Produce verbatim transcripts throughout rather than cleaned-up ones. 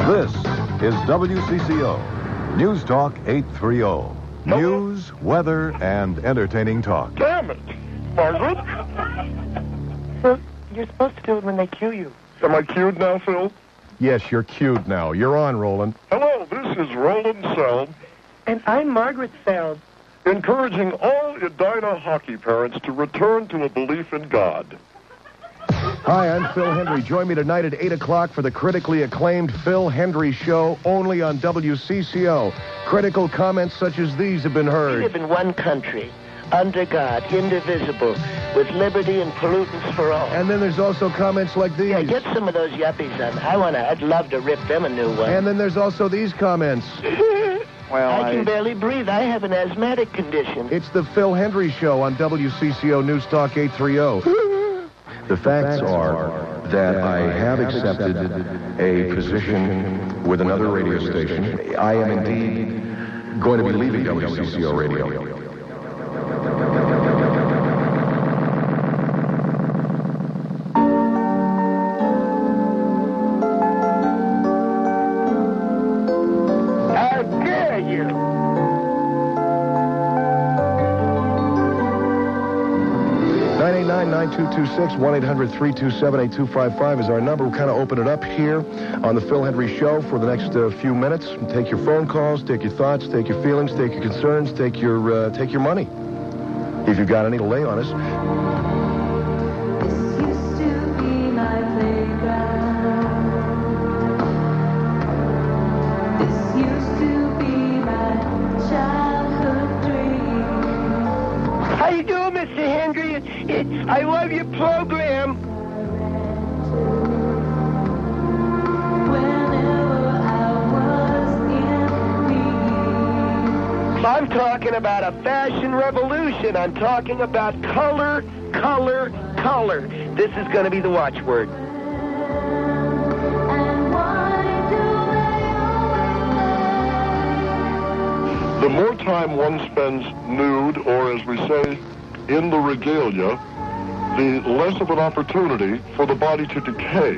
This is W C C O, News Talk eight thirty. News, weather, and entertaining talk. Damn it, Margaret. Phil, you're supposed to do it when they cue you. Am I cued now, Phil? Yes, you're cued now. You're on, Roland. Hello, this is Roland Selb, And I'm Margaret Feld. encouraging all Edina hockey parents to return to a belief in God. Hi, I'm Phil Hendry. Join me tonight at eight o'clock for the critically acclaimed Phil Hendry Show, only on W C C O. Critical comments such as these have been We heard. live in one country, under God, indivisible, with liberty and pollutants for all. And then there's also comments like these. Yeah, get some of those yuppies on. I wanna. I'd love to rip them a new one. And then there's also these comments. Well, I can I... barely breathe. I have an asthmatic condition. It's the Phil Hendry Show on W C C O News Talk eight thirty. The facts are that I have accepted a position with another radio station. I am indeed going to be leaving W C C O Radio. How dare you! nine eight nine, nine two two six, one eight hundred, three two seven, eight two five five is our number. We'll kind of open it up here on the Phil Hendry Show for the next uh, few minutes. Take your phone calls, take your thoughts, take your feelings, take your concerns, take your uh, take your money. If you've got any to lay on us. This used to be my playground. This used to be my childhood dream. How you doing, Mister Hendry? It, it, I love your program. Whenever I was in need. I'm talking about a fashion revolution. I'm talking about color, color, color. This is going to be the watchword. And why do they always The more time one spends nude, or as we say, in the regalia, the less of an opportunity for the body to decay.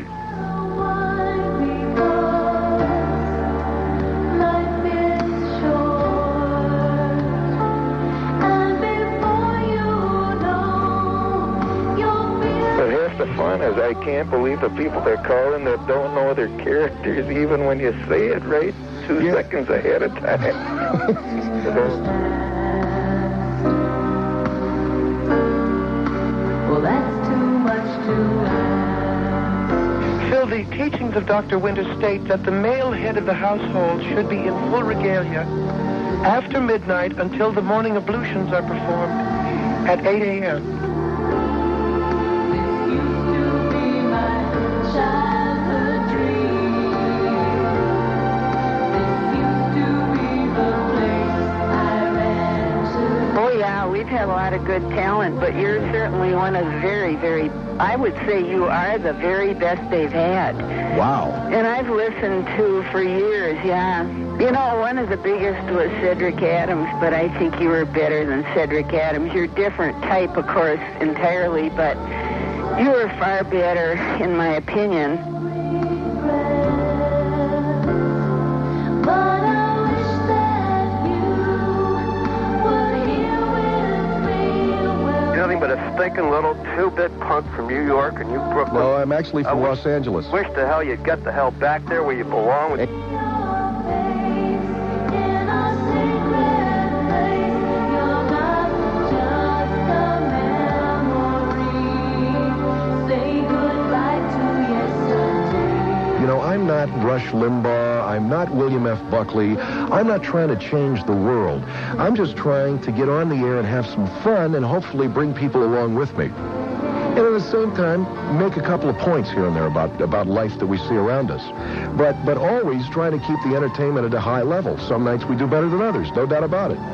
But half the fun is I can't believe the people they're calling that don't know their characters even when you say it right two Yeah. seconds ahead of time. Well, that's too much to ask. Phil, the teachings of Doctor Winter state that the male head of the household should be in full regalia after midnight until the morning ablutions are performed at eight a.m. This used to be my childhood dream. This used to be the place I ran to. Oh, yeah, we've had a lot of good talent, but you're certainly one of the very, very, I would say you are the very best they've had. Wow. And I've listened to for years, yeah. You know, one of the biggest was Cedric Adams, but I think you were better than Cedric Adams. You're a different type, of course, entirely, but you were far better, in my opinion. But I wish that you were here with me. Well, You're nothing but a stinking little two-bit punk from New York and you Brooklyn. No, I'm actually from I Los Angeles. Wish the hell you'd get the hell back there where you belong with... You know, I'm not Rush Limbaugh. I'm not William F. Buckley. I'm not trying to change the world. I'm just trying to get on the air and have some fun and hopefully bring people along with me. And at the same time, make a couple of points here and there about, about life that we see around us. But, but always try to keep the entertainment at a high level. Some nights we do better than others, no doubt about it.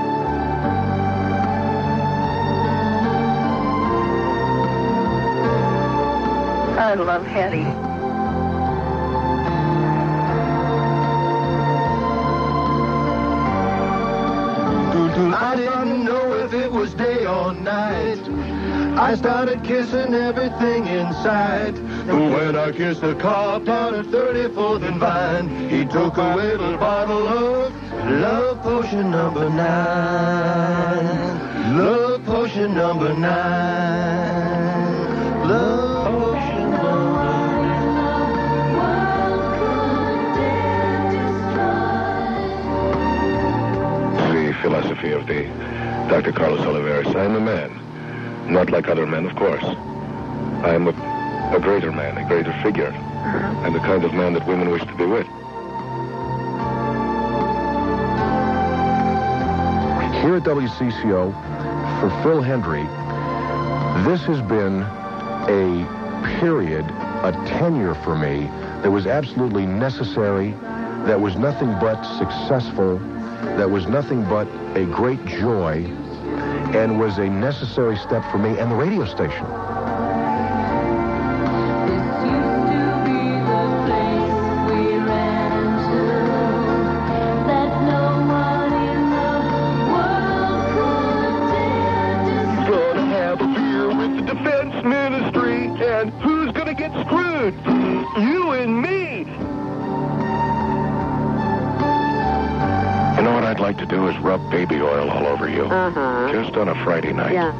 I love Hetty. I didn't know if it was day or night. I started kissing everything in sight. When I kissed the cop down at thirty-fourth and Vine, he took a little bottle of love potion number nine. Love potion number nine. Love potion number nine. The philosophy of the Doctor Carlos Oliveras. I am a man. Not like other men, of course. I am a, a greater man, a greater figure. Uh-huh. I'm the kind of man that women wish to be with. Here at W C C O, for Phil Hendrie, this has been a period, a tenure for me that was absolutely necessary, that was nothing but successful, that was nothing but a great joy, and was a necessary step for me and the radio station. Who's gonna get screwed? You and me. You know what I'd like to do is rub baby oil all over you. Uh-huh. Just on a Friday night. Yeah.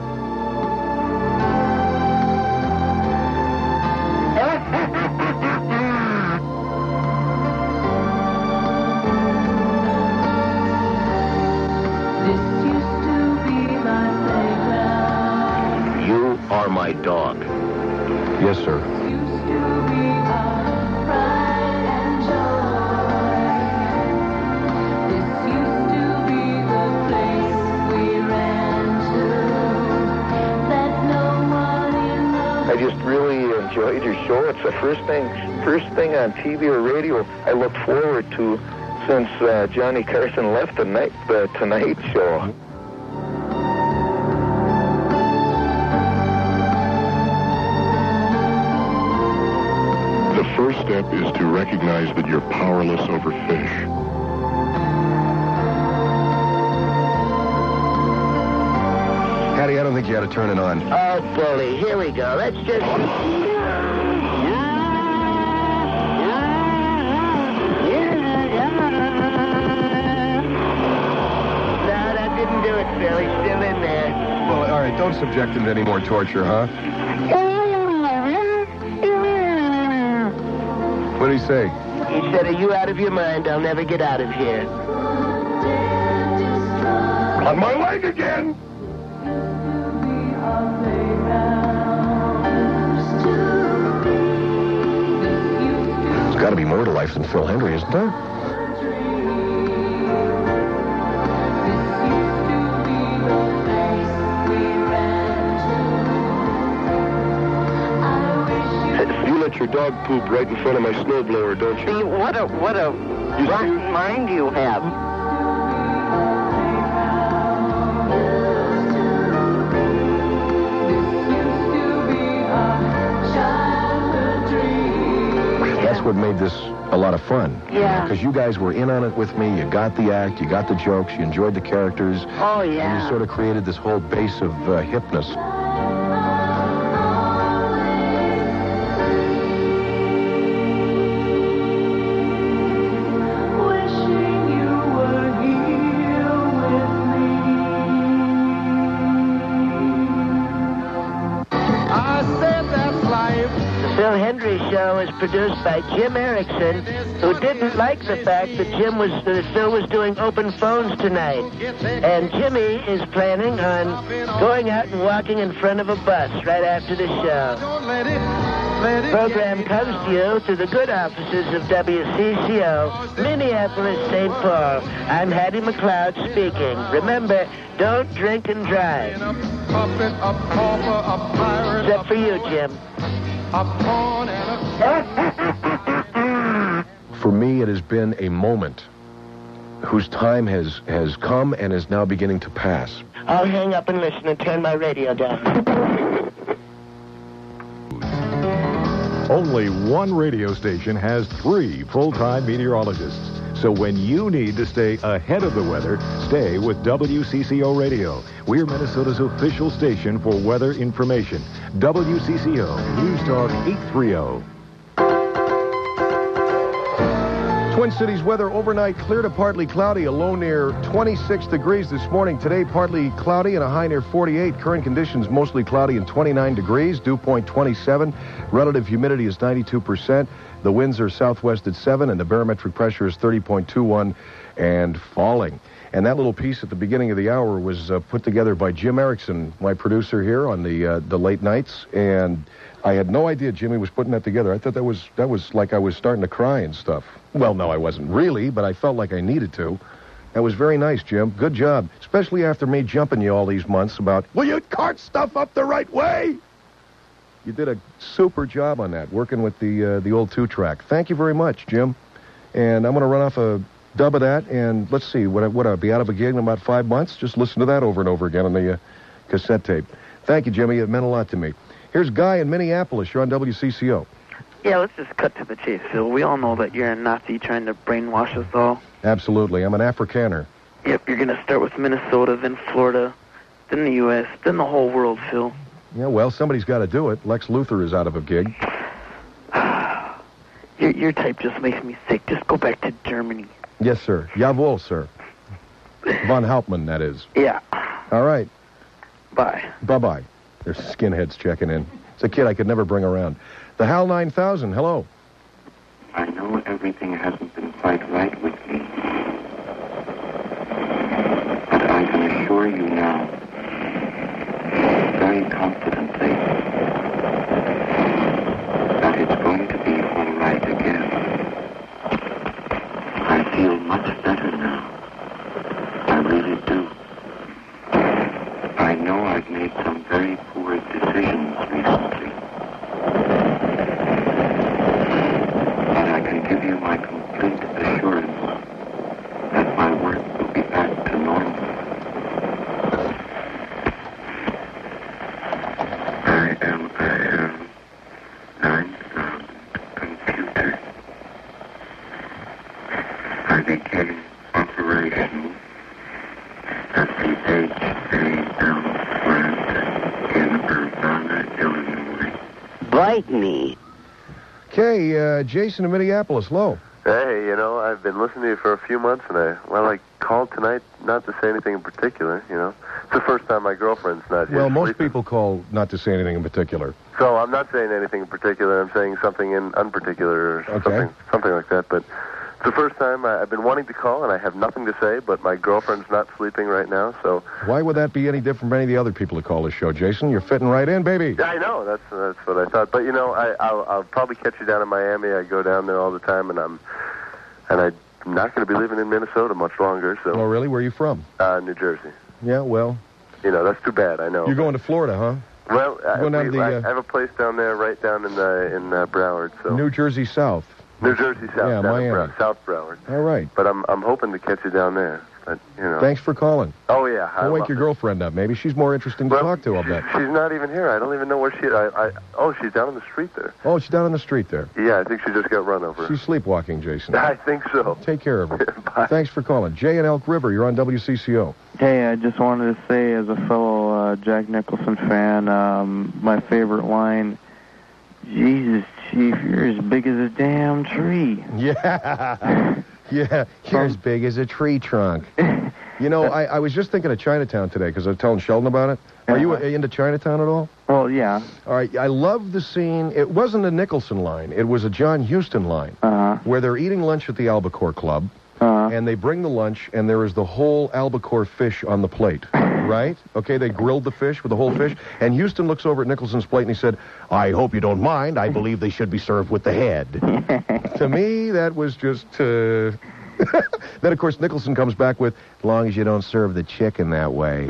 You are my dog. Yes, sir. I just really enjoyed your show. It's the first thing, first thing on T V or radio I looked forward to since uh, Johnny Carson left the night, the Tonight Show. The first step is to recognize that you're powerless over fish. Hattie, I don't think you ought to turn it on. Oh, bully. Here we go. Let's just... No, that didn't do it, Phil. He's still in there. Well, all right, don't subject him to any more torture, huh? What did he say? He said, are you out of your mind? I'll never get out of here. On my leg again! There's got to be more to life than Phil Hendrie, isn't there? You let your dog poop right in front of my snowblower, don't you? See, what a, what a rotten mind you have. That's what made this a lot of fun. Yeah. Because you guys were in on it with me. You got the act, you got the jokes, you enjoyed the characters. Oh, yeah. And you sort of created this whole base of uh, hipness. Phil Hendrie Show is produced by Jim Erickson, who didn't like the fact that Jim was that Phil was doing open phones tonight. And Jimmy is planning on going out and walking in front of a bus right after the show. The program comes to you through the good offices of W C C O, Minneapolis, Saint Paul. I'm Hattie McLeod speaking. Remember, don't drink and drive. Except for you, Jim. For me, it has been a moment whose time has, has come and is now beginning to pass. I'll hang up and listen and turn my radio down. Only one radio station has three full-time meteorologists. So when you need to stay ahead of the weather, stay with W C C O Radio. We're Minnesota's official station for weather information. W C C O, News Talk eight thirty. Twin Cities weather overnight clear to partly cloudy, a low near twenty-six degrees this morning. Today, partly cloudy and a high near forty-eight. Current conditions mostly cloudy and twenty-nine degrees. Dew point twenty-seven. Relative humidity is ninety-two percent. The winds are southwest at seven, and the barometric pressure is thirty point two one and falling. And that little piece at the beginning of the hour was uh, put together by Jim Erickson, my producer here on the uh, the late nights, and I had no idea Jimmy was putting that together. I thought that was that was like I was starting to cry and stuff. Well, no, I wasn't really, but I felt like I needed to. That was very nice, Jim. Good job, especially after me jumping you all these months about, will you cart stuff up the right way? You did a super job on that, working with the uh, the old two-track. Thank you very much, Jim. And I'm going to run off a dub of that, and let's see, would I, would I be out of a gig in about five months? Just listen to that over and over again on the uh, cassette tape. Thank you, Jimmy. It meant a lot to me. Here's Guy in Minneapolis. You're on W C C O. Yeah, let's just cut to the chase, Phil. We all know that you're a Nazi trying to brainwash us all. Absolutely. I'm an Afrikaner. Yep, you're going to start with Minnesota, then Florida, then the U S, then the whole world, Phil. Yeah, well, somebody's got to do it. Lex Luthor is out of a gig. your, your type just makes me sick. Just go back to Germany. Yes, sir. Jawohl, sir. Von Hauptmann, that is. Yeah. All right. Bye. Bye-bye. There's skinheads checking in. It's a kid I could never bring around. The Hal nine thousand, hello. I know everything hasn't been quite right with me. But I can assure you now, very confidently, that it's going to be all right again. I feel much better now. I really do. I know I've made some very poor decisions recently. But I can give you my complete assurance that my work will be back to normal. I am a Hal nine thousand computer. I became operational at the H A L plant in Urbana, Illinois. Bite me. Okay, uh, Jason in Minneapolis, hello. Hey, you know, I've been listening to you for a few months, and I, well, I called tonight not to say anything in particular, you know. It's the first time my girlfriend's not here. Well, most sleeping. people call not to say anything in particular. So I'm not saying anything in particular. I'm saying something in unparticular or Okay. something, something like that. But it's the first time I, I've been wanting to call, and I have nothing to say, but my girlfriend's not sleeping right now, so... Why would that be any different from any of the other people who call this show, Jason? You're fitting right in, baby. Yeah, I know. That's that's what I thought. But, you know, I, I'll, I'll probably catch you down in Miami. I go down there all the time, and I'm... And I'm not going to be living in Minnesota much longer, so... Oh, really? Where are you from? Uh, New Jersey. Yeah, well... You know, that's too bad, I know. You're going to Florida, huh? Well, I, Going down we- to the, I, uh, I have a place down there, right down in uh, in uh, Broward, so... New Jersey South. New Jersey South, Yeah, down in Miami. Brow- South Broward. All right. But I'm I'm hoping to catch you down there. But, you know... Thanks for calling. Oh, yeah. I I'll wake love your it. girlfriend up. Maybe she's more interesting to Well, talk to, I'll bet. She's not even here. I don't even know where she... I, I Oh, she's down on the street there. Oh, she's down on the street there. Yeah, I think she just got run over. She's sleepwalking, Jason. I think so. Take care of her. Thanks for calling. Jay in Elk River, you're on W C C O. Hey, I just wanted to say, as a fellow uh, Jack Nicholson fan, um, my favorite line, Jesus, Chief, you're as big as a damn tree. Yeah. Yeah, you're as big as a tree trunk. You know, I, I was just thinking of Chinatown today because I was telling Sheldon about it. Are you into Chinatown at all? Well, yeah. All right, I love the scene. It wasn't a Nicholson line. It was a John Huston line uh-huh. where they're eating lunch at the Albacore Club, uh-huh. and they bring the lunch, and there is the whole albacore fish on the plate, right? Okay, they grilled the fish with the whole fish, and Huston looks over at Nicholson's plate, and he said, I hope you don't mind. I believe they should be served with the head. To me, that was just... Uh... Then, of course, Nicholson comes back with, as long as you don't serve the chicken that way.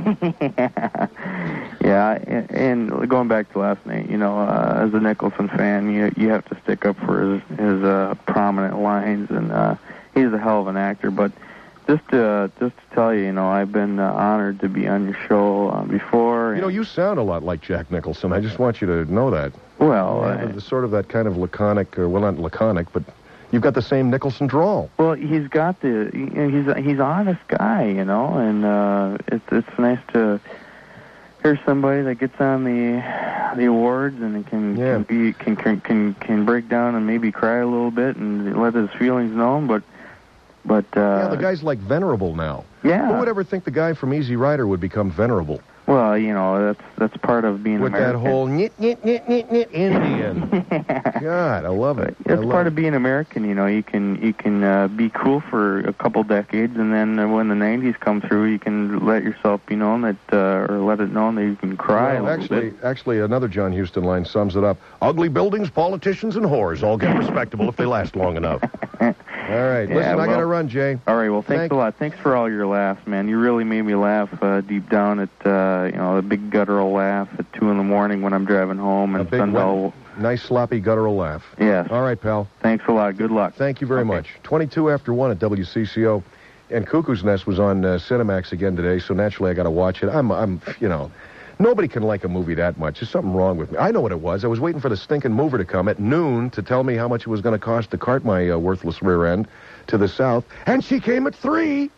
Yeah, and, and going back to last night, you know, uh, as a Nicholson fan, you you have to stick up for his, his uh, prominent lines, and uh, he's a hell of an actor. But just to, just to tell you, you know, I've been uh, honored to be on your show uh, before. You know, you sound a lot like Jack Nicholson. I just want you to know that. Well, Yeah, I- the sort of that kind of laconic, or well, not laconic, but You've got the same Nicholson drawl. Well, he's got the, you know, he's he's an honest guy, you know, and uh, it's it's nice to hear somebody that gets on the the awards and can Yeah. can be can, can can can break down and maybe cry a little bit and let his feelings known, but but uh, Yeah, the guy's like venerable now. Yeah. Who would ever think the guy from Easy Rider would become venerable? well, you know, that's that's part of being With American. that whole nit, nit, nit, nit, nit Indian. God, I love it. I It's love part it. of being American, you know. You can you can uh, be cool for a couple decades, and then uh, when the nineties come through, you can let yourself be known that, uh, or let it known that you can cry Well, a little actually, bit. actually, another John Huston line sums it up. Ugly buildings, politicians, and whores all get respectable if they last long enough. All right. Yeah, Listen, I well- got to run, Jay. All right, well, thanks Thank- a lot. Thanks for all your laughs, man. You really made me laugh uh, deep down at, uh, you know, a big guttural laugh at two in the morning when I'm driving home and A big, Sunbelt. wet, nice, sloppy, guttural laugh. Yes. All right, pal. Thanks a lot. Good luck. Thank you very much. twenty-two after one at W C C O. And Cuckoo's Nest was on uh, Cinemax again today, so naturally I got to watch it. I'm, I'm, you know, nobody can like a movie that much. There's something wrong with me. I know what it was. I was waiting for the stinking mover to come at noon to tell me how much it was going to cost to cart my uh, worthless rear end to the south, and she came at three.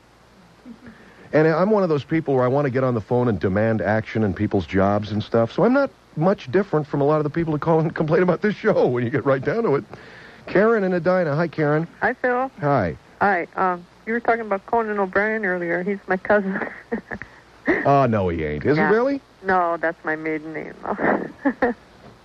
And I'm one of those people where I want to get on the phone and demand action in people's jobs and stuff, so I'm not much different from a lot of the people who call and complain about this show when you get right down to it. Karen in Edina. Hi, Karen. Hi, Phil. Hi. Hi. Um, you were talking about Conan O'Brien earlier. He's my cousin. Oh, no, he ain't. Is Yeah. he really? No, that's my maiden name, though.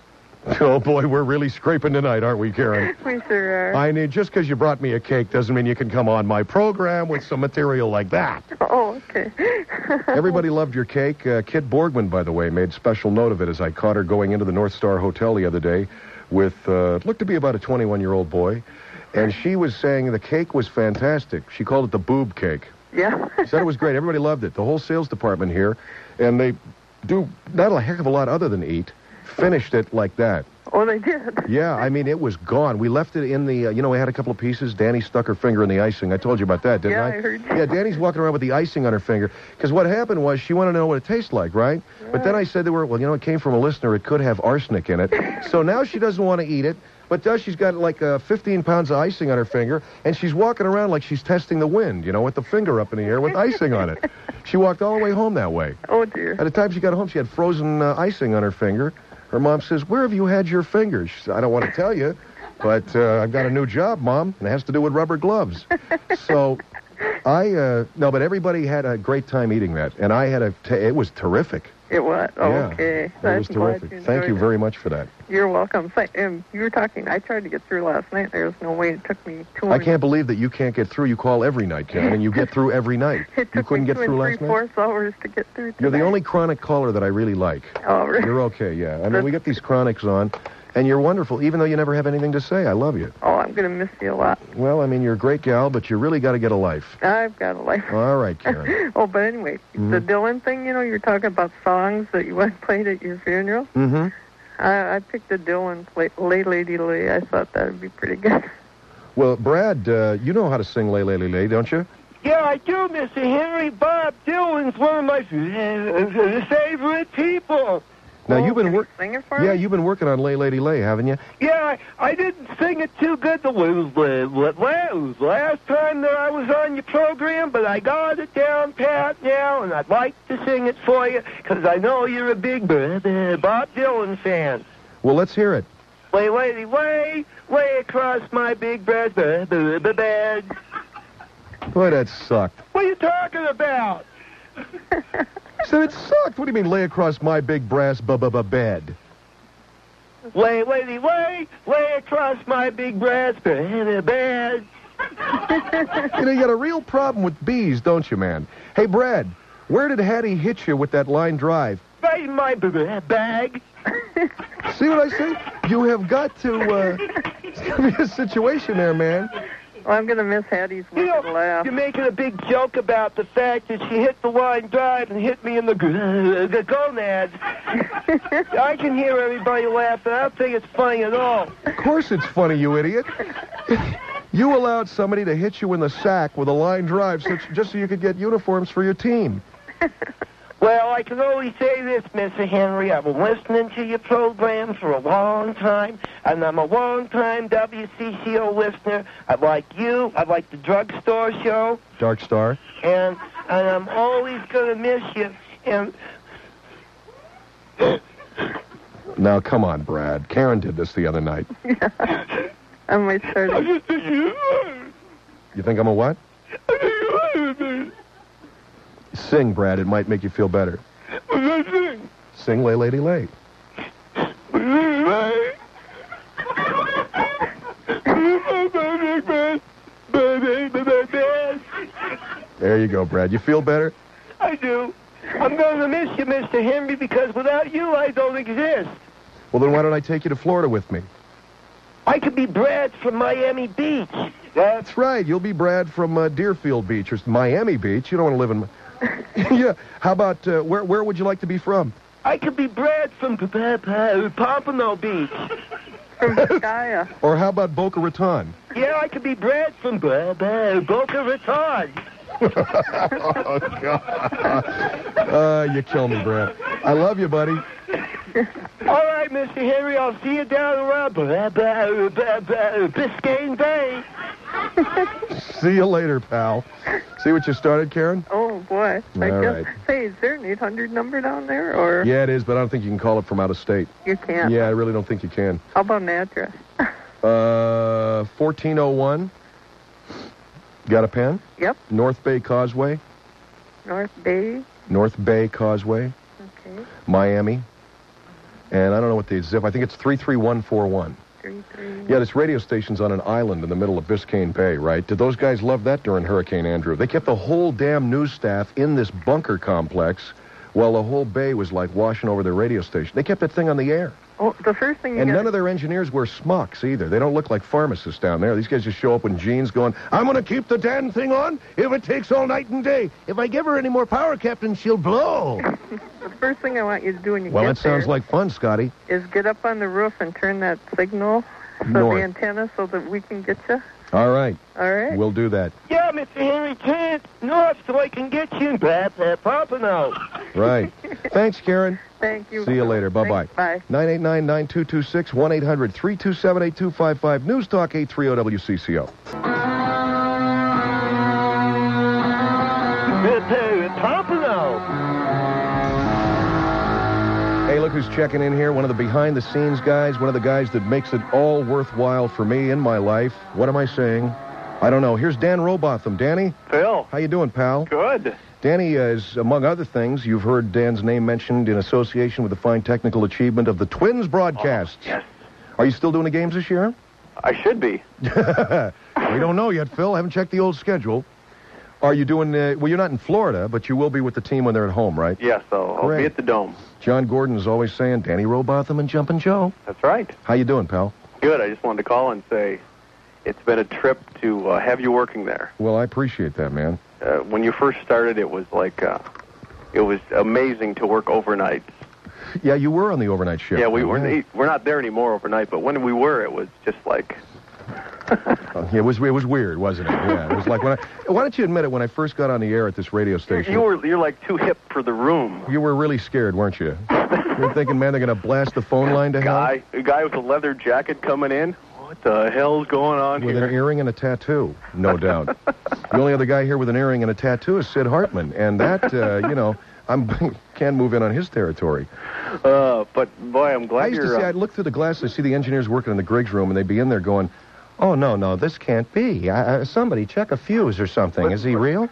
Oh, boy, we're really scraping tonight, aren't we, Karen? We sure are. I mean, just because you brought me a cake doesn't mean you can come on my program with some material like that. Oh, okay. Everybody loved your cake. Uh, Kit Borgman, by the way, made special note of it as I caught her going into the North Star Hotel the other day with, uh, it looked to be about a twenty-one-year-old boy, and she was saying the cake was fantastic. She called it the boob cake. Yeah. She said it was great. Everybody loved it. The whole sales department here, and they do not a heck of a lot other than eat, finished it like that. Oh, they did. Yeah, I mean, it was gone. We left it in the, uh, you know, we had a couple of pieces. Danny stuck her finger in the icing. I told you about that, didn't Yeah, I? I heard you. Yeah, Danny's walking around with the icing on her finger. Because what happened was she wanted to know what it tastes like, right? But then I said to her, well, you know, it came from a listener. It could have arsenic in it. So now she doesn't want to eat it. But does she's got like uh, fifteen pounds of icing on her finger, and she's walking around like she's testing the wind, you know, with the finger up in the air with icing on it. She walked all the way home that way. Oh, dear. At the time she got home, she had frozen uh, icing on her finger. Her mom says, where have you had your fingers? She said, I don't want to tell you, but uh, I've got a new job, Mom, and it has to do with rubber gloves. So I, uh, no, but everybody had a great time eating that, and I had a, t- it was terrific. It was? Oh, Yeah, okay. It I'm was glad terrific. you Thank you enjoyed it. very much for that. You're welcome. Say, um, you were talking, I tried to get through last night. There was no way. It took me two I can't believe that you can't get through. You call every night, Karen, and you get through every night. It You took couldn't me get two through and last night? three-fourths hours to get through You're the tonight. only chronic caller that I really like. Oh, really? You're okay, yeah. I mean, we get these chronics on, and you're wonderful, even though you never have anything to say. I love you. Oh, I'm going to miss you a lot. Well, I mean, you're a great gal, but you really got to get a life. I've got a life. All right, Karen. Oh, but anyway, Mhm. the Dylan thing, you know, you're talking about songs that you went and played at your funeral. Mm-hmm. I, I picked the Dylan, Lay, Lay Lady Lay. I thought that would be pretty good. Well, Brad, uh, you know how to sing Lay, Lay, Lay, Lay, don't you? Yeah, I do, Mister Henry. Bob Dylan's one of my uh, favorite people. Now, you've been working... Sing it for Yeah, me? you've been working on Lay, Lady, Lay, haven't you? Yeah, I, I didn't sing it too good the was, was last time that I was on your program, but I got it down pat now, and I'd like to sing it for you, because I know you're a big uh, Bob Dylan fan. Well, let's hear it. Lay, lady, lay, lay across my big breast bed. Boy, that sucked. What are you talking about? So it sucked. What do you mean, lay across my big brass b-b-b-bed? Lay, lady, lay, lay across my big breast bed. You know, you got a real problem with bees, don't you, man? Hey, Brad, where did Hattie hit you with that line drive? Right in my b- b- bag. See what I say? You have got to, uh, it's going to be a situation there, man. Well, I'm going to miss Hattie's You wicked know, laugh. you're making a big joke about the fact that she hit the line drive and hit me in the, g- the gonads. I can hear everybody laughing. I don't think it's funny at all. Of course it's funny, you idiot. You allowed somebody to hit you in the sack with a line drive so, just so you could get uniforms for your team. Well, I can only say this, Mister Henry. I've been listening to your program for a long time, and I'm a long-time W C C O listener. I like you. I like the drugstore show. Dark Star? And and I'm always going to miss you. And Now, come on, Brad. Karen did this the other night. Yeah. I might start. You think I'm a what? Sing, Brad. It might make you feel better. Sing, Lay Lady Lay. There you go, Brad. You feel better? I do. I'm going to miss you, Mister Henry, because without you, I don't exist. Well, then why don't I take you to Florida with me? I could be Brad from Miami Beach. That's right. You'll be Brad from uh, Deerfield Beach or Miami Beach. You don't want to live in... Yeah. How about, uh, where where would you like to be from? I could be Brad from Pompano Beach. From Biscaya. Or how about Boca Raton? Yeah, I could be Brad from Boca Raton. Oh, God. Uh, you kill me, Brad. I love you, buddy. All right, Mister Henry, I'll see you down around Biscayne Bay. See you later, pal. See what you started, Karen? Oh, boy. I All guess. right. Hey, is there an eight hundred number down there, or? Yeah, it is, but I don't think you can call it from out of state. You can't? Yeah, I really don't think you can. How about an address? Uh, fourteen oh one. Got a pen? Yep. North Bay Causeway. North Bay? North Bay Causeway. Okay. Miami. And I don't know what the zip. I think it's three three one four one. Three, three. Yeah, this radio station's on an island in the middle of Biscayne Bay, right? Did those guys love that during Hurricane Andrew? They kept the whole damn news staff in this bunker complex while the whole bay was like washing over their radio station. They kept that thing on the air. Oh, the first thing you And gotta... none of their engineers wear smocks either. They don't look like pharmacists down there. These guys just show up in jeans going, I'm going to keep the damn thing on if it takes all night and day. If I give her any more power, Captain, she'll blow. The first thing I want you to do when you Well, get that sounds there like fun, Scotty. is get up on the roof and turn that signal for North. the antenna so that we can get you. All right. All right. We'll do that. Yeah, Mister Henry, turn it north so I can get you in Pompano. Right. Thanks, Karen. Thank you. See you later. Bye-bye. Thanks. Bye. nine eight nine, nine two two six, one eight hundred, three two seven, eight two five five. News Talk eight thirty W C C O. Pompano. Hey, look who's checking in here. One of the behind-the-scenes guys. One of the guys that makes it all worthwhile for me in my life. What am I saying? I don't know. Here's Dan Robotham. Danny? Phil. How you doing, pal? Good. Danny uh, is, among other things, you've heard Dan's name mentioned in association with the fine technical achievement of the Twins broadcasts. Oh, yes. Are you still doing the games this year? I should be. We don't know yet, Phil. I haven't checked the old schedule. Are you doing, uh, well, you're not in Florida, but you will be with the team when they're at home, right? Yes, I'll, I'll Great. be at the Dome. John Gordon is always saying, Danny Robotham and Jumpin' Joe. That's right. How you doing, pal? Good. I just wanted to call and say it's been a trip to uh, have you working there. Well, I appreciate that, man. Uh, when you first started, it was like, uh, it was amazing to work overnight. Yeah, you were on the overnight shift. Yeah, we were. We're not there anymore overnight, but when we were, it was just like. Uh, it was it was weird, wasn't it? Yeah, it was like when I. Why don't you admit it? When I first got on the air at this radio station, You were you're like too hip for the room. you were really scared, weren't you? You were thinking, man, they're going to blast the phone line to hell Guy, a guy with a leather jacket coming in. What the hell's going on with here? an earring and a tattoo, no doubt. The only other guy here with an earring and a tattoo is Sid Hartman, and that, uh, you know, I'm can't move in on his territory. Uh, but boy, I'm glad I used you're. to see, uh, I'd look through the glass, I see the engineers working in the Griggs room, and they'd be in there going, oh, no, no, this can't be. Uh, somebody check a fuse or something. Is he real?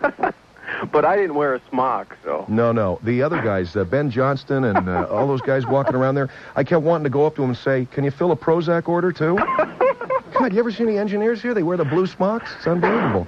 But I didn't wear a smock, so. No, no. The other guys, uh, Ben Johnston and uh, all those guys walking around there, I kept wanting to go up to them and say, can you fill a Prozac order, too? God, you ever see any engineers here? They wear the blue smocks? It's unbelievable.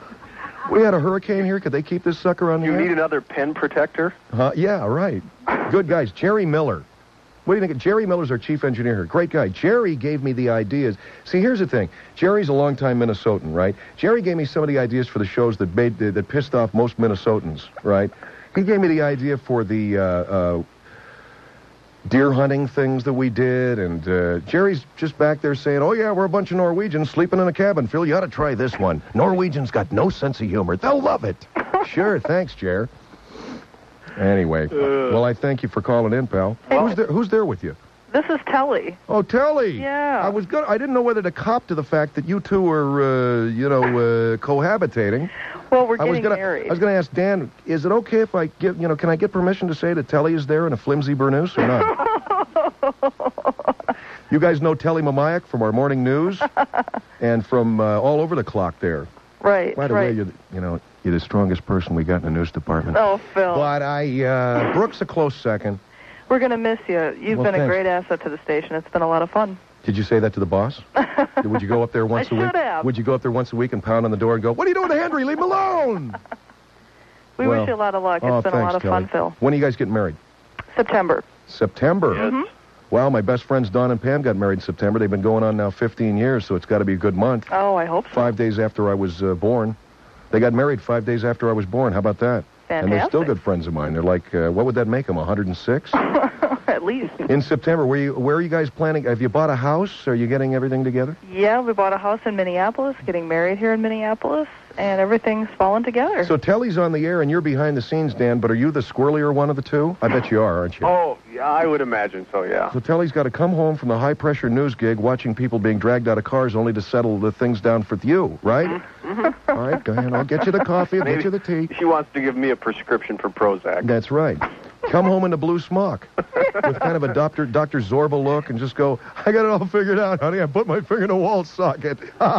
We had a hurricane here. Could they keep this sucker on the You air? need another pen protector? Uh, yeah, right. Good guys. Jerry Miller. What do you think? Jerry Miller's our chief engineer here. Great guy. Jerry gave me the ideas. See, here's the thing. Jerry's a longtime Minnesotan, right? Jerry gave me some of the ideas for the shows that made that pissed off most Minnesotans, right? He gave me the idea for the uh, uh, deer hunting things that we did, and uh, Jerry's just back there saying, oh, yeah, we're a bunch of Norwegians sleeping in a cabin. Phil, you ought to try this one. Norwegians got no sense of humor. They'll love it. Sure, thanks, Jer. Anyway, Uh. well, I thank you for calling in, pal. Who's there? Who's there with you? This is Telly. Oh, Telly. Yeah. I was good. I didn't know whether to cop to the fact that you two were, uh, you know, uh, cohabitating. Well, we're I was getting gonna, married. I was going to ask Dan, is it okay if I give, you know, can I get permission to say that Telly is there in a flimsy burnous or not? You guys know Telly Mamayak from our morning news and from uh, all over the clock there. Right, By the right. way, you're, the- you know, you're the strongest person we got in the news department. Oh, Phil. But I, uh, Brooke's a close second. We're going to miss you. You've Well, been a thanks. great asset to the station. It's been a lot of fun. Did you say that to the boss? Would you go up there once I a week? should have. Would you go up there once a week and pound on the door and go, "What are you doing to Henry? Leave him alone!" We Well, wish you a lot of luck. It's oh, been thanks, a lot of Kelly. fun, Phil. When are you guys getting married? September. September. Mhm. Well, my best friends Don and Pam got married in September. They've been going on now fifteen years, so it's got to be a good month. Oh, I hope so. Five days after I was uh, born. They got married five days after I was born. How about that? And they're still Fantastic. good friends of mine. They're like, uh, what would that make them, one hundred six? At least. In September, where, you, where are you guys planning? Have you bought a house? Are you getting everything together? Yeah, we bought a house in Minneapolis, getting married here in Minneapolis, and everything's falling together. So Telly's on the air and you're behind the scenes, Dan, but are you the squirrelier one of the two? I bet you are, aren't you? Oh, yeah, I would imagine so, yeah. So Telly's got to come home from the high-pressure news gig watching people being dragged out of cars only to settle the things down for you, right? All right, go ahead. I'll get you the coffee, I'll get Maybe you the tea. She wants to give me a prescription for Prozac. That's right. Come home in a blue smock with kind of a Doctor Doctor Zorba look and just go, I got it all figured out, honey. I put my finger in a wall socket.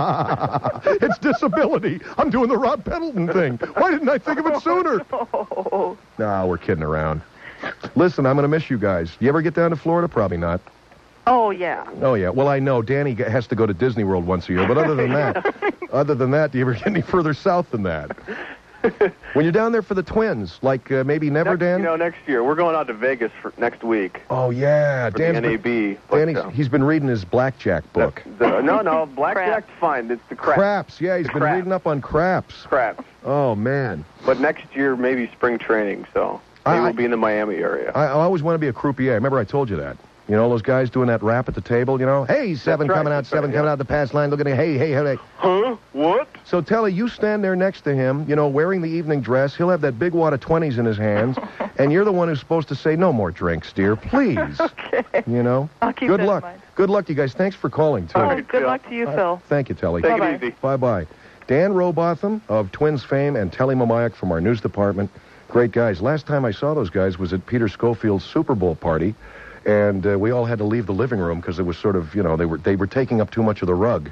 It's disability. I'm doing the Rob Pendleton thing. Why didn't I think of it sooner? Oh. No, we're kidding around. Listen, I'm going to miss you guys. You ever get down to Florida? Probably not. Oh, yeah. Oh, yeah. Well, I know Danny g- has to go to Disney World once a year, but other than that, other than that, do you ever get any further south than that? When you're down there for the twins, like uh, maybe never, Next, Dan? You know, next year. We're going out to Vegas for next week. Oh, yeah. For Dan's the N A B. been- but, Danny's, uh, he's been reading his blackjack book. the- no, no, Blackjack's fine. It's the crap. Craps. Yeah, he's been Craps. reading up on craps. Crap. Oh, man. But next year, maybe spring training, so I- maybe I- we'll be in the Miami area. I, I always want to be a croupier. Remember I told you that. You know, those guys doing that rap at the table, you know? Hey, seven That's right, coming out, that's seven right, coming yeah. out the pass line. Look at it. Hey, hey, hey. Huh? What? So, Telly, you stand there next to him, you know, wearing the evening dress. He'll have that big wad of twenties in his hands, and you're the one who's supposed to say, no more drinks, dear, please. Okay. You know? I'll keep Good that in luck. mind. Good luck, you guys. Thanks for calling, too. Oh, good luck to you, Phil. Thank you, Telly. Take Bye-bye. it easy. Bye-bye. Dan Robotham of Twins fame and Telly Mamayak from our news department. Great guys. Last time I saw those guys was at Peter Schofield's Super Bowl party, and uh, we all had to leave the living room because it was sort of, you know, they were they were taking up too much of the rug.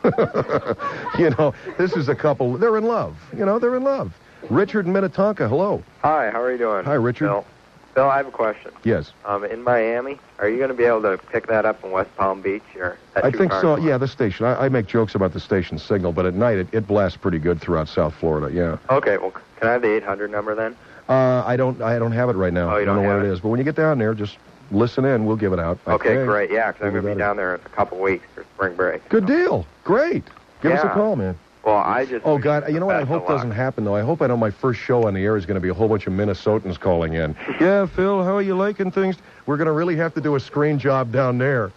You know, this is a couple, they're in love. You know, they're in love. Richard in Minnetonka, hello. Hi, how are you doing? Hi, Richard. Bill, Bill, I have a question. Yes. Um, in Miami, are you going to be able to pick that up in West Palm Beach? Or is that I too think far so. north? Yeah, the station. I, I make jokes about the station signal, but at night it, it blasts pretty good throughout South Florida. Yeah. Okay, well, can I have the eight hundred number then? Uh, I don't. I don't have it right now. Oh, you I don't don't know what have it it? is. But when you get down there, just listen in. We'll give it out. Okay, great. Yeah, because I'm We'll going to do be that. down there in a couple weeks for spring break. Good deal. Great. Give us a Yeah. call, man. Well, I just... Oh, God. You know what I best hope of luck. doesn't happen, though? I hope I know my first show on the air is going to be a whole bunch of Minnesotans calling in. Yeah, Phil, how are you liking things? We're going to really have to do a screen job down there.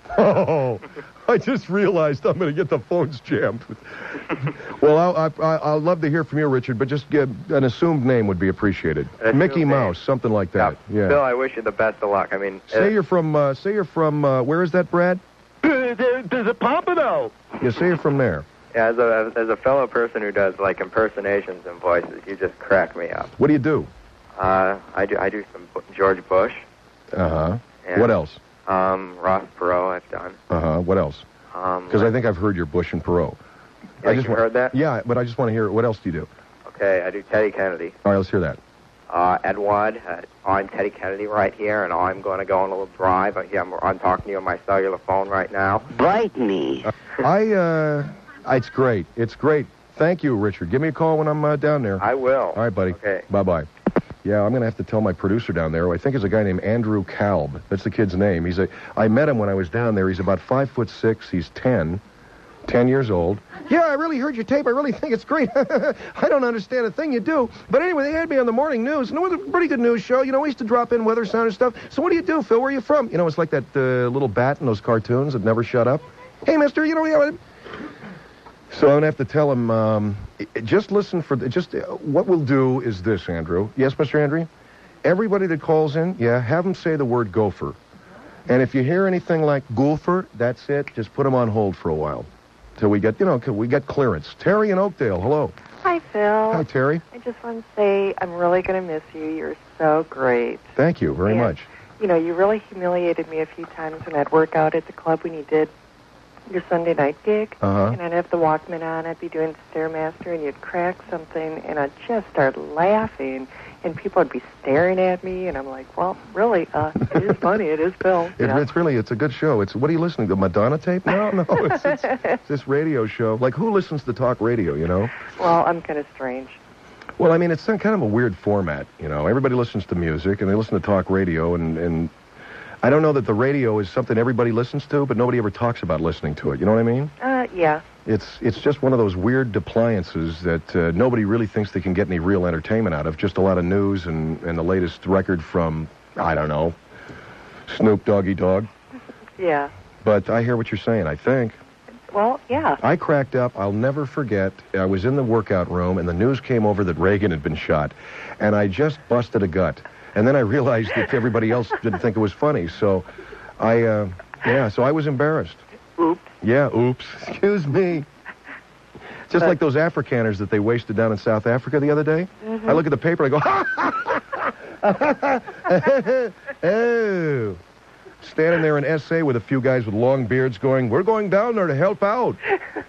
Oh, I just realized I'm going to get the phones jammed. Well, I'll, I, I, I'll love to hear from you, Richard, but just give an assumed name would be appreciated. An Mickey assumed Mouse, something like that. Yeah. Bill, I wish you the best of luck. I mean... Say uh, you're from, uh, say you're from, uh, where is that, Brad? There's a Pompano. Yeah, say you're from there. Yeah, as a, as a fellow person who does, like, impersonations and voices, you just crack me up. What do you do? Uh, I do I do some Bu- George Bush. Uh-huh. Yeah. What else? Um, Ross Perot I've done. Uh-huh. What else? Um, Because I think I've heard your Bush and Perot. Yeah, I just you wa- heard that? Yeah, but I just want to hear, what else do you do? Okay, I do Teddy Kennedy. All right, let's hear that. Uh, Edward, uh, I'm Teddy Kennedy right here, and I'm going to go on a little drive. Uh, yeah, I'm, I'm talking to you on my cellular phone right now. Bite me. I, uh, it's great. It's great. Thank you, Richard. Give me a call when I'm uh, down there. I will. All right, buddy. Okay. Bye-bye. Yeah, I'm going to have to tell my producer down there, who I think is a guy named Andrew Kalb. That's the kid's name. He's a, I met him when I was down there. He's about five foot six. He's ten. ten years old. Yeah, I really heard your tape. I really think it's great. I don't understand a thing you do. But anyway, they had me on the morning news, and it was a pretty good news show. You know, we used to drop in weather sound and stuff. So what do you do, Phil? Where are you from? You know, it's like that uh, little bat in those cartoons that never shut up. Hey, mister, you know, yeah, so I'm going to have to tell him, um, just listen for, the, just, uh, what we'll do is this, Andrew. Yes, Mister Andrew? everybody that calls in, yeah, have them say the word gopher. And if you hear anything like gopher, that's it. Just put them on hold for a while till we get, you know, till we get clearance. Terry in Oakdale, hello. Hi, Phil. Hi, Terry. I just want to say I'm really going to miss you. You're so great. Thank you very And, much. You know, you really humiliated me a few times when I'd work out at the club when you did your Sunday night gig. Uh-huh. And I'd have the Walkman on. I'd be doing Stairmaster, and you'd crack something, and I'd just start laughing. And people would be staring at me, and I'm like, well, really, uh, it is funny. It is Phil. It, it's really, it's a good show. It's, what are you listening to, Madonna tape? No, no, it's, it's, it's this radio show. Like, who listens to talk radio, you know? Well, I'm kind of strange. Well, I mean, it's some kind of a weird format, you know. Everybody listens to music, and they listen to talk radio, and, and I don't know that the radio is something everybody listens to, but nobody ever talks about listening to it. You know what I mean? Uh, yeah. It's it's just one of those weird appliances that uh, nobody really thinks they can get any real entertainment out of. Just a lot of news and, and the latest record from, I don't know, Snoop Doggy Dogg. Yeah. But I hear what you're saying, I think. Well, yeah. I cracked up. I'll never forget. I was in the workout room, and the news came over that Reagan had been shot. And I just busted a gut. And then I realized that everybody else didn't think it was funny. So I, uh, yeah, so I was embarrassed. Oops. Yeah, oops. Excuse me. Just But- like those Afrikaners that they wasted down in South Africa the other day. Mhm. I look at the paper, I go, ha! Oh. Standing there in S A with a few guys with long beards going, we're going down there to help out.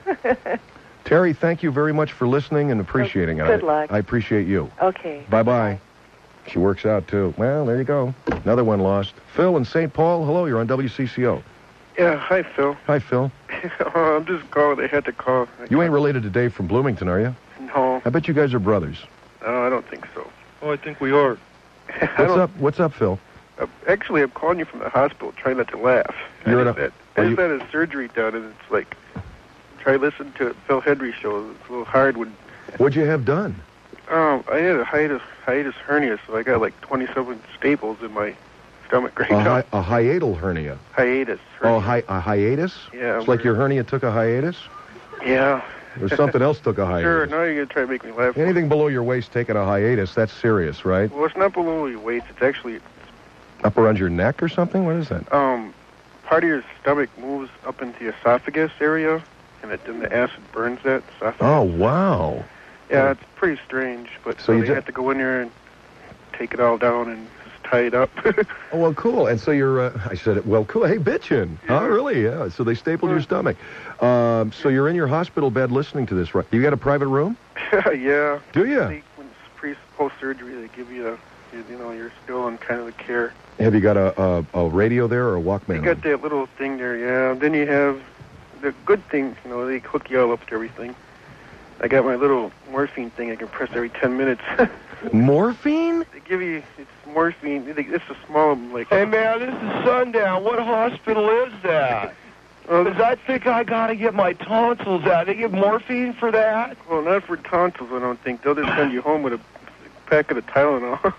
Terry, thank you very much for listening and appreciating it. Good I- luck. I appreciate you. Okay. Bye-bye. She works out, too. Well, there you go. Another one lost. Phil in Saint Paul, hello, you're on W C C O. Yeah, hi, Phil. Hi, Phil. I'm just calling. I had to call. You ain't related to Dave from Bloomington, are you? No. I bet you guys are brothers. No, I don't think so. Oh, I think we are. What's up? What's up, Phil? Uh, actually, I'm calling you from the hospital, trying not to laugh. You're I at just a- had, I are just you- had a surgery done, and it's like, try to listen to Phil Hendry show. It's a little hard when... What'd you have done? Um, I had a hiatus, hiatus hernia, so I got like twenty-seven staples in my stomach right A, now. hi- a hiatal hernia. Hiatus. Oh, hi- a hiatus? Yeah, It's like your hernia took a hiatus? Yeah. Or something else took a hiatus? Sure, now you're going to try to make me laugh. Anything below your waist taking a hiatus, that's serious, right? Well, it's not below your waist. It's actually, Up around your neck or something? What is that? um, part of your stomach moves up into the esophagus area, and it, then the acid burns that esophagus. Oh, wow. Yeah, it's pretty strange, but So so you they ju- have to go in there and take it all down and just tie it up. Oh, well, cool. And so you're, uh, I said, well, cool. Hey, bitchin'. Oh, really? Yeah. So they stapled your stomach. Um, so you're in your hospital bed listening to this, right? You got a private room? yeah. Do ya? They, when it's pre post surgery, they give you a, you, you know, you're still in kind of the care. Have you got a, a, a radio there or a Walkman? You got that little thing there, yeah. Then you have the good thing, you know, they hook you all up to everything. I got my little morphine thing I can press every ten minutes. Morphine? They give you, it's morphine, they- it's a small, like... Hey, man, this is Sundown. What hospital is that? Because I think I got to get my tonsils out. They give morphine for that? Well, not for tonsils, I don't think. They'll just send you home with a packet of Tylenol.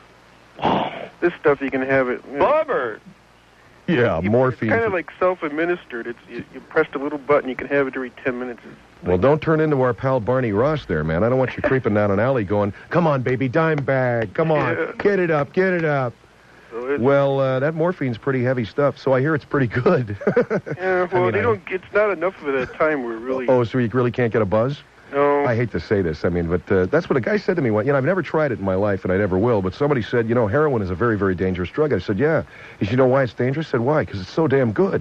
This stuff you can have it. You know, Bummer. Yeah, morphine. It's kind of like self-administered. It's you, you press the little button, you can have it every ten minutes. Well, don't turn into our pal Barney Ross there, man. I don't want you creeping down an alley going, come on, baby, dime bag. Come on, Yeah. get it up, get it up. So it's, Well, uh, that morphine's pretty heavy stuff, so I hear it's pretty good. yeah, well, mean, they I- don't. It's not enough of it at a time. Where really. Oh, so you really can't get a buzz? No. I hate to say this, I mean, but uh, that's what a guy said to me. One, you know, I've never tried it in my life, and I never will, but somebody said, you know, heroin is a very, very dangerous drug. I said, yeah. He said, you know why it's dangerous? I said, why? Because it's so damn good.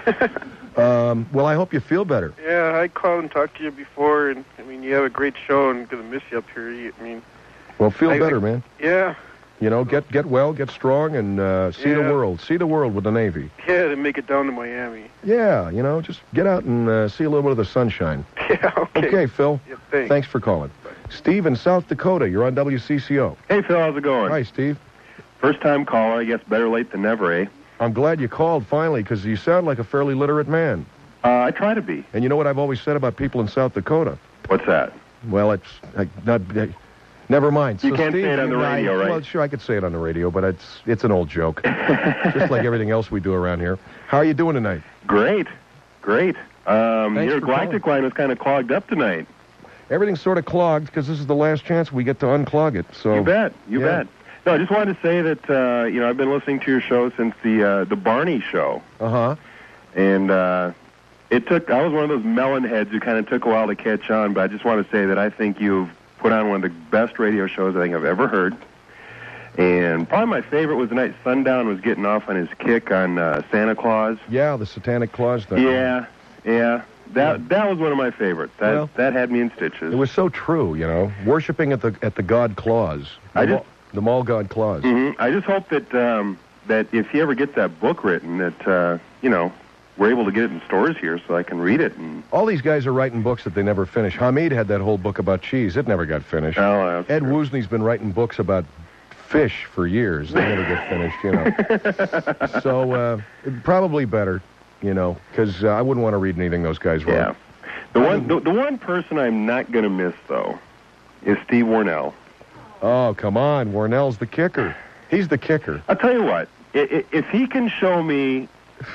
um, well, I hope you feel better. Yeah, I called and talked to you before, and I mean, you have a great show, and I'm gonna miss you up here. You, I mean, Well, feel I- better, man. yeah, You know, get get well, get strong, and uh, see the Yeah. world. See the world with the Navy. yeah, to make it down to Miami. Yeah, you know, just get out and uh, see a little bit of the sunshine. Yeah, okay. Okay, Phil. Yeah, thanks. for calling. Steve in South Dakota, you're on W C C O. Hey, Phil, how's it going? Hi, Steve. First time caller, I guess better late than never, eh? I'm glad you called finally, because you sound like a fairly literate man. Uh, I try to be. And you know what I've always said about people in South Dakota? What's that? Well, it's uh, not. Uh, never mind. You So can't Steve, say it on the I- radio, right? Well, sure, I could say it on the radio, but it's it's an old joke, just like everything else we do around here. How are you doing tonight? Great. Great. Um, Thanks your for galactic line was kind of clogged up tonight. Everything's sort of clogged because this is the last chance we get to unclog it. So You bet. You yeah. bet. No, I just wanted to say that, uh, you know, I've been listening to your show since the uh, the Barney show. Uh-huh. And uh, it took, I was one of those melon heads who kind of took a while to catch on, but I just want to say that I think you've put on one of the best radio shows I think I've ever heard. And probably my favorite was the night Sundown was getting off on his kick on uh, Santa Claus. Yeah, the Satanic Claus thing. Yeah, yeah. That Yeah. that was one of my favorites. That Well, that had me in stitches. It was so true, you know, worshiping at the at the god Claus. The, I mall, just- the mall god Claus. hmm I just hope that um, that if he ever gets that book written, that uh, you know, we're able to get it in stores here so I can read it. And All these guys are writing books that they never finish. Hamid had that whole book about cheese. It never got finished. Oh, Ed Woosney's been writing books about fish for years. They never get finished, you know. So uh, probably better, you know, because uh, I wouldn't want to read anything those guys wrote. yeah, the one the, the one person I'm not going to miss though is Steve Warnell. Oh, come on. Warnell's the kicker. He's the kicker. I'll tell you what, if, if he can show me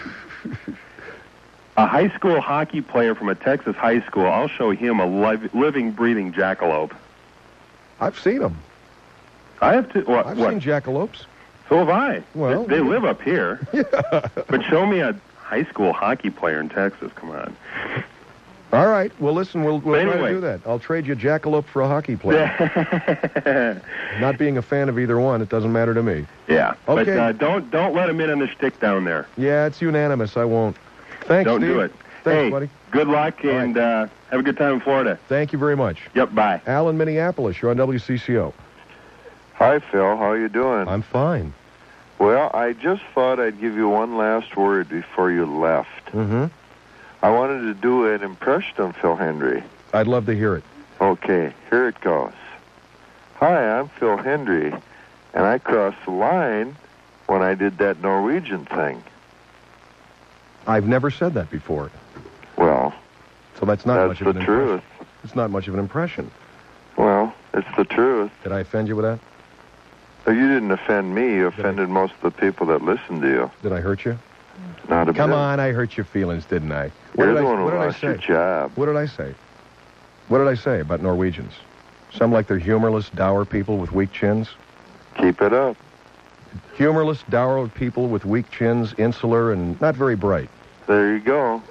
a high school hockey player from a Texas high school, I'll show him a liv- living, breathing jackalope. I've seen him. I have to. What? I've what? seen jackalopes. So have I. Well, they, they live up here. But show me a high school hockey player in Texas. Come on. All right. Well, listen, we'll, we'll try Anyway. to do that. I'll trade you jackalope for a hockey player. Not being a fan of either one, it doesn't matter to me. Yeah. Okay. But uh, don't don't let him in on the shtick down there. Yeah, it's unanimous. I won't. Thanks, Don't Steve. do it. Thanks, hey, buddy. good luck and uh, have a good time in Florida. Thank you very much. Yep. Bye. Al in Minneapolis, you're on W C C O. Hi, Phil. How you doing? I'm fine. Well, I just thought I'd give you one last word before you left. Mm-hmm. I wanted to do an impression of Phil Hendry. I'd love to hear it. Okay, here it goes. Hi, I'm Phil Hendry, and I crossed the line when I did that Norwegian thing. I've never said that before. Well, So that's not that's much of the an truth. impression. It's not much of an impression. Well, it's the truth. Did I offend you with that? But you didn't offend me. You offended most of the people that listened to you. Did I hurt you? Not a Come bit. on, I hurt your feelings, didn't I? What You're did the I, one who what did I lost say? your job. What did I say? What did I say about Norwegians? Some like they're humorless, dour people with weak chins? Keep it up. Humorless, dour people with weak chins, insular, and not very bright. There you go.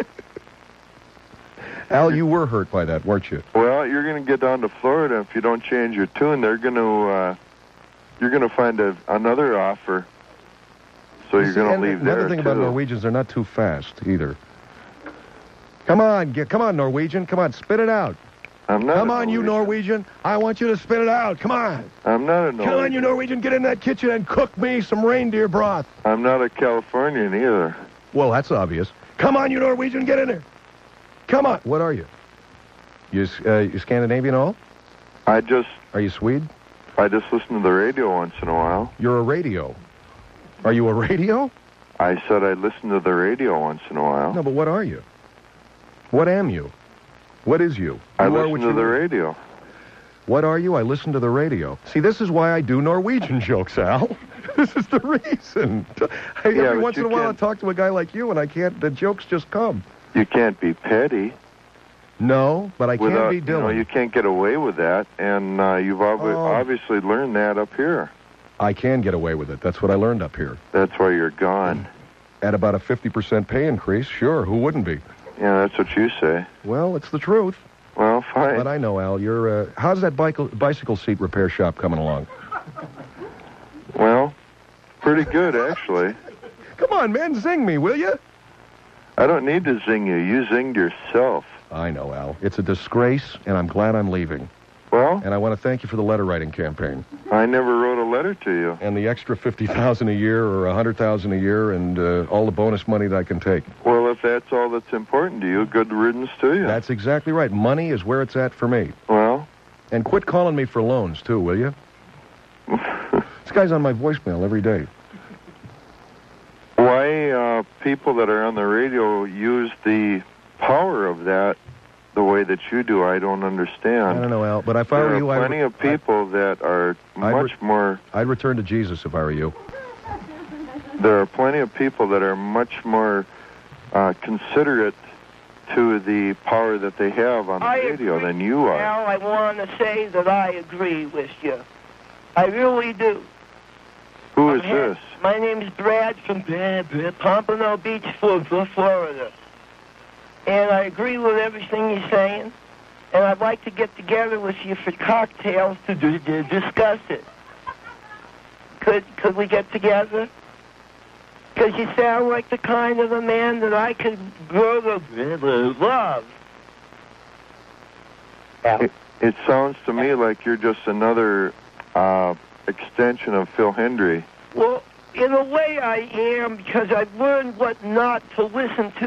Al, you were hurt by that, weren't you? Well, you're going to get down to Florida. If you don't change your tune, they're going to, uh, you're going to find a, another offer. So you're See, going and to leave another there, thing too. about Norwegians, they're not too fast, either. Come on, get, come on, Norwegian. Come on, spit it out. I'm not Come a on, you Norwegian. I want you to spit it out. Come on. I'm not a Norwegian. Come on, you Norwegian. Get in that kitchen and cook me some reindeer broth. I'm not a Californian either. Well, that's obvious. Come on, you Norwegian. Get in there. Come on. What are you? You, uh, you Scandinavian all? I just... Are you Swede? I just listen to the radio once in a while. You're a radio. Are you a radio? I said I listen to the radio once in a while. No, but what are you? What am you? What is you? I You are listen what to you the are. radio. What are you? I listen to the radio. See, this is why I do Norwegian jokes, Al. This is the reason. Hey, Yeah, every but once you in a while I can't- talk to a guy like you, and I can't, the jokes just come. You can't be petty. No, but I can without, be You know, Dylan. you can't get away with that, and uh, you've ob- Oh. obviously learned that up here. I can get away with it. That's what I learned up here. That's why you're gone. At about a fifty percent pay increase, sure, who wouldn't be? Yeah, that's what you say. Well, it's the truth. Well, fine. But I know, Al, you're, uh, how's that bicycle, bicycle seat repair shop coming along? Well, pretty good, actually. Come on, man, zing me, will you? I don't need to zing you. You zinged yourself. I know, Al. It's a disgrace, and I'm glad I'm leaving. Well? And I want to thank you for the letter writing campaign. I never wrote a letter to you. And the extra fifty thousand dollars a year or one hundred thousand dollars a year and uh, all the bonus money that I can take. Well, if that's all that's important to you, good riddance to you. That's exactly right. Money is where it's at for me. Well? And quit calling me for loans, too, will you? This guy's on my voicemail every day. Why uh, people that are on the radio use the power of that the way that you do, I don't understand. I don't know, Al, but if I there were you, are I plenty would- of people that are I'd much re- more... I'd return to Jesus if I were you. There are plenty of people that are much more uh, considerate to the power that they have on the I radio agree. than you are. Now, I want to say that I agree with you. I really do. Who is I'm ha- this? My name is Brad from Brad, Brad, Pompano Beach, Florida. And I agree with everything you're saying. And I'd like to get together with you for cocktails to, d- to discuss it. Could could we get together? Because you sound like the kind of a man that I could grow to love. It, it sounds to me like you're just another uh, extension of Phil Hendry. Well, in a way I am, because I've learned what not to listen to.